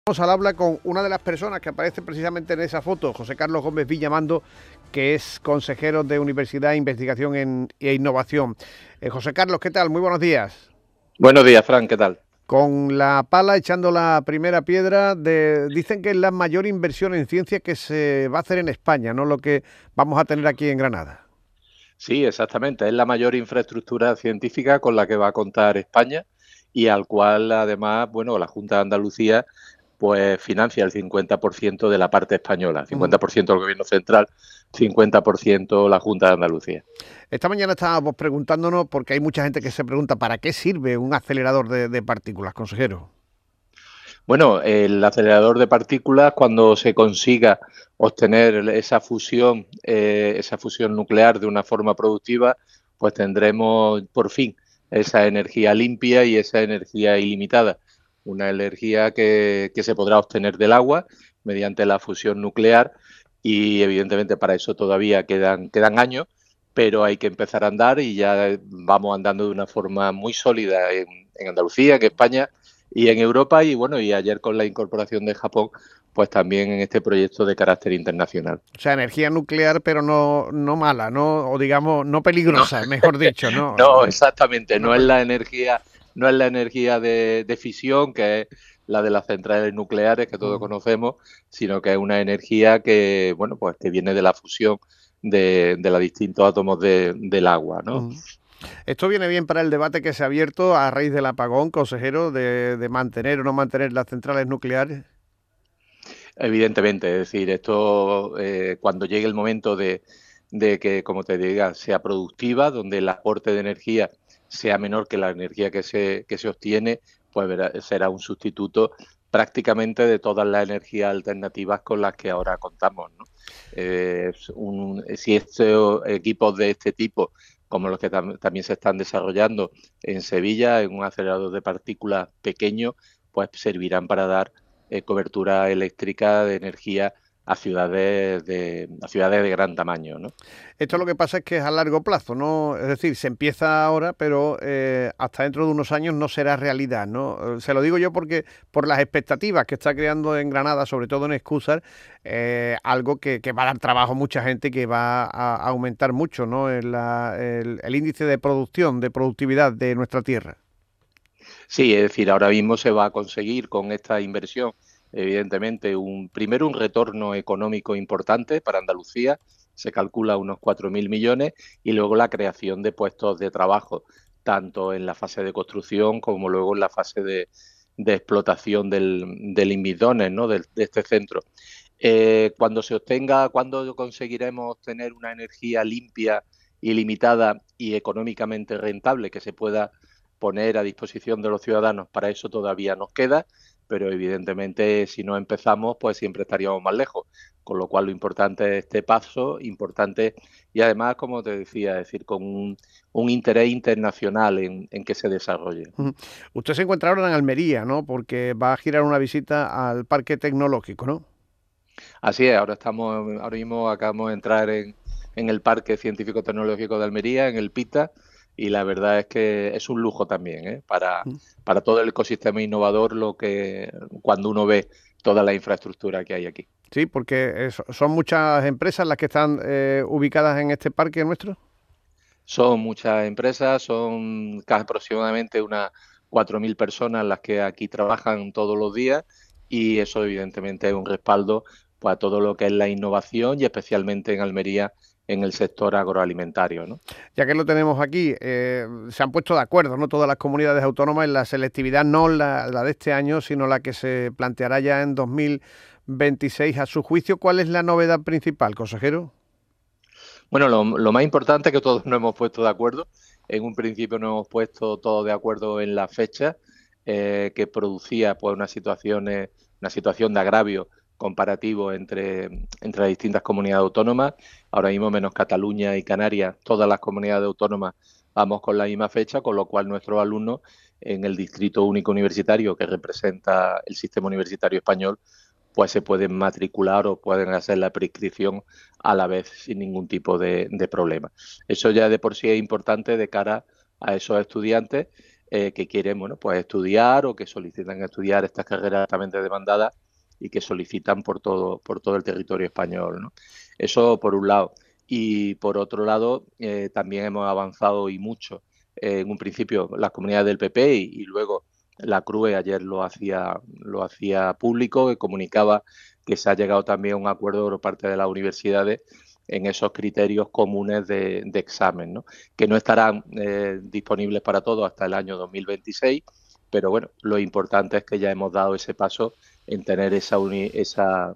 Vamos al habla con una de las personas que aparece precisamente en esa foto, José Carlos Gómez Villamando, que es consejero de Universidad, Investigación e Innovación. José Carlos, ¿qué tal? Muy buenos días. Buenos días, Fran, ¿qué tal? Con la pala echando la primera piedra, dicen que es la mayor inversión en ciencia que se va a hacer en España, no lo que vamos a tener aquí en Granada. Sí, exactamente. Es la mayor infraestructura científica con la que va a contar España y al cual, además, bueno, la Junta de Andalucía pues financia el 50% de la parte española, Ujú. 50% el Gobierno central, 50% la Junta de Andalucía. Esta mañana estábamos preguntándonos, porque hay mucha gente que se pregunta, ¿para qué sirve un acelerador de partículas, consejero? Bueno, el acelerador de partículas, cuando se consiga obtener esa fusión nuclear de una forma productiva, pues tendremos por fin esa energía limpia y esa energía ilimitada. Una energía que se podrá obtener del agua mediante la fusión nuclear y evidentemente para eso todavía quedan años, pero hay que empezar a andar y ya vamos andando de una forma muy sólida en Andalucía, en España y en Europa y bueno, y ayer con la incorporación de Japón, pues también en este proyecto de carácter internacional. O sea, energía nuclear, pero no mala, no, o digamos, no No, peligrosa, mejor dicho, no, exactamente, no peli- no es la energía de fisión, que es la de las centrales nucleares que todos Mm, conocemos, sino que es una energía que, bueno, pues que viene de la fusión de los distintos átomos del agua, ¿no? mm. Esto viene bien para el debate que se ha abierto a raíz del apagón, consejero, de mantener o no mantener las centrales nucleares. Evidentemente, es decir, esto cuando llegue el momento de que, como te diga, sea productiva, donde el aporte de energía sea menor que la energía que se obtiene, pues será un sustituto prácticamente de todas las energías alternativas con las que ahora contamos, ¿no? Si estos equipos de este tipo, como los que también se están desarrollando en Sevilla, en un acelerador de partículas pequeño, pues servirán para dar cobertura eléctrica de energía a ciudades de gran tamaño, ¿no? Esto lo que pasa es que es a largo plazo, ¿no? Es decir, se empieza ahora, pero hasta dentro de unos años no será realidad, ¿no? Se lo digo yo porque por las expectativas que está creando en Granada, sobre todo en Escúzar, algo que va a dar trabajo a mucha gente y que va a aumentar mucho, ¿no? El índice de producción, de productividad de nuestra tierra. Sí, es decir, ahora mismo se va a conseguir con esta inversión, evidentemente, primero un retorno económico importante para Andalucía, se calcula unos 4.000 millones, y luego la creación de puestos de trabajo, tanto en la fase de construcción como luego en la fase de explotación del Inmidones, ¿no? De este centro. Cuando se obtenga, cuando conseguiremos tener una energía limpia, ilimitada y económicamente rentable que se pueda poner a disposición de los ciudadanos, para eso todavía nos queda, pero evidentemente si no empezamos, pues siempre estaríamos más lejos. Con lo cual lo importante es este paso, importante y además, como te decía, es decir, con un interés internacional en que se desarrolle. Ujú. Usted se encuentra ahora en Almería, ¿no? Porque va a girar una visita al Parque Tecnológico, ¿no? Así es, ahora mismo acabamos de entrar en el Parque Científico Tecnológico de Almería, en el PITA, y la verdad es que es un lujo también, ¿eh? Para todo el ecosistema innovador, cuando uno ve toda la infraestructura que hay aquí. Sí, porque son muchas empresas las que están ubicadas en este parque nuestro. Son muchas empresas, son aproximadamente unas 4.000 personas las que aquí trabajan todos los días y eso evidentemente es un respaldo pues, a todo lo que es la innovación y especialmente en Almería en el sector agroalimentario, ¿no? Ya que lo tenemos aquí, se han puesto de acuerdo, ¿no? Todas las comunidades autónomas en la selectividad, no la de este año, sino la que se planteará ya en 2026. A su juicio, ¿cuál es la novedad principal, consejero? Bueno, lo más importante es que todos nos hemos puesto de acuerdo. En un principio nos hemos puesto todos de acuerdo en la fecha que producía pues una situación de agravio comparativo entre las distintas comunidades autónomas. Ahora mismo, menos Cataluña y Canarias, todas las comunidades autónomas vamos con la misma fecha, con lo cual nuestros alumnos en el Distrito Único Universitario, que representa el sistema universitario español, pues se pueden matricular o pueden hacer la prescripción a la vez sin ningún tipo de problema. Eso ya de por sí es importante de cara a esos estudiantes que quieren, bueno, pues estudiar o que solicitan estudiar estas carreras altamente demandadas y que solicitan por todo el territorio español, ¿no? Eso por un lado. Y por otro lado, también hemos avanzado y mucho. En un principio las comunidades del PP y luego la CRUE ayer lo hacía público y comunicaba que se ha llegado también a un acuerdo por parte de las universidades en esos criterios comunes de examen, ¿no? Que no estarán disponibles para todos hasta el año 2026, pero bueno, lo importante es que ya hemos dado ese paso en tener esa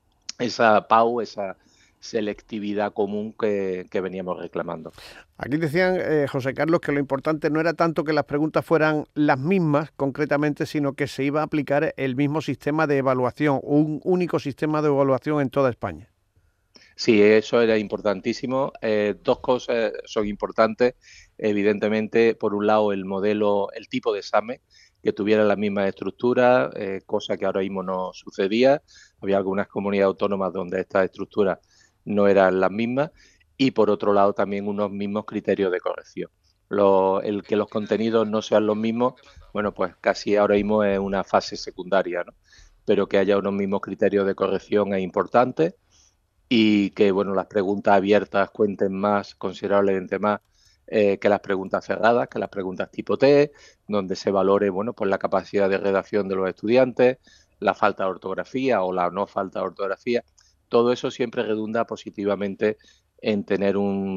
PAU, esa selectividad común que veníamos reclamando. Aquí decían, José Carlos, que lo importante no era tanto que las preguntas fueran las mismas concretamente, sino que se iba a aplicar el mismo sistema de evaluación, un único sistema de evaluación en toda España. Sí, eso era importantísimo. Dos cosas son importantes. Evidentemente, por un lado, el modelo, el tipo de examen, que tuviera la misma estructura, cosa que ahora mismo no sucedía. Había algunas comunidades autónomas donde estas estructuras no eran las mismas. Y por otro lado, también unos mismos criterios de corrección. El que los contenidos no sean los mismos, bueno, pues casi ahora mismo es una fase secundaria, ¿no? Pero que haya unos mismos criterios de corrección es importante y que bueno, las preguntas abiertas cuenten más, considerablemente más que las preguntas cerradas, que las preguntas tipo T, donde se valore bueno, pues la capacidad de redacción de los estudiantes, la falta de ortografía o la no falta de ortografía. Todo eso siempre redunda positivamente en tener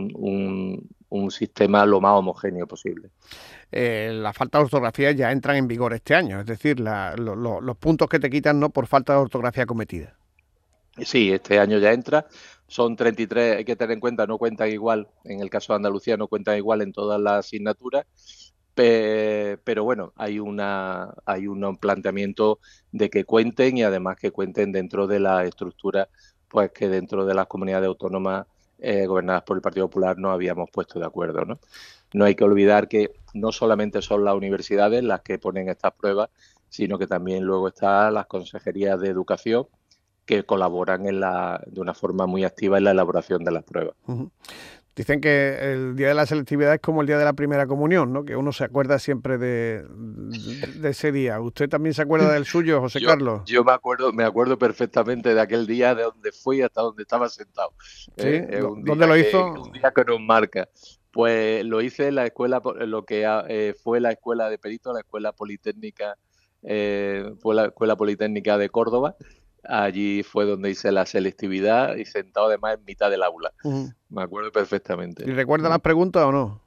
un sistema lo más homogéneo posible. La falta de ortografía ya entran en vigor este año, es decir, los puntos que te quitan no por falta de ortografía cometida. Sí, este año ya entra. Son 33, hay que tener en cuenta, no cuentan igual, en el caso de Andalucía no cuentan igual en todas las asignaturas, pero bueno, hay un planteamiento de que cuenten y además que cuenten dentro de la estructura, pues que dentro de las comunidades autónomas gobernadas por el Partido Popular no habíamos puesto de acuerdo, ¿no? No hay que olvidar que no solamente son las universidades las que ponen estas pruebas, sino que también luego están las consejerías de educación que colaboran de una forma muy activa en la elaboración de las pruebas. Uh-huh. Dicen que el día de la selectividad es como el día de la primera comunión, ¿no? Que uno se acuerda siempre de ese día. ¿Usted también se acuerda del suyo, José Carlos? Yo me acuerdo perfectamente de aquel día, de donde fui hasta donde estaba sentado. ¿Sí? Un ¿Dónde lo hizo? Un día que nos marca. Pues lo hice en la escuela, lo que fue la escuela de perito, la escuela politécnica, fue la escuela politécnica de Córdoba. Allí fue donde hice la selectividad y sentado además en mitad del aula. Uh-huh. Me acuerdo perfectamente. ¿Y recuerda las preguntas o no?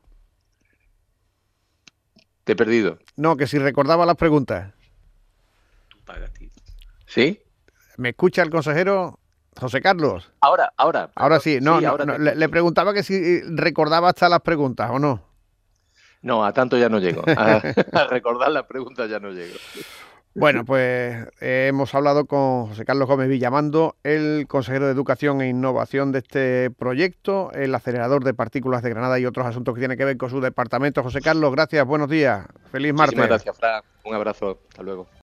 Te he perdido. No, que si recordaba las preguntas. Tú pagas, tío. ¿Sí? ¿Me escucha el consejero José Carlos? Ahora. Ahora sí. No, sí, ahora le preguntaba que si recordaba hasta las preguntas o no. No, a tanto ya no llego. A recordar las preguntas ya no llego. Bueno, pues hemos hablado con José Carlos Gómez Villamando, el consejero de Educación e Innovación de este proyecto, el acelerador de partículas de Granada y otros asuntos que tienen que ver con su departamento. José Carlos, gracias, buenos días, feliz martes. Muchísimas gracias, Fran. Un abrazo, hasta luego.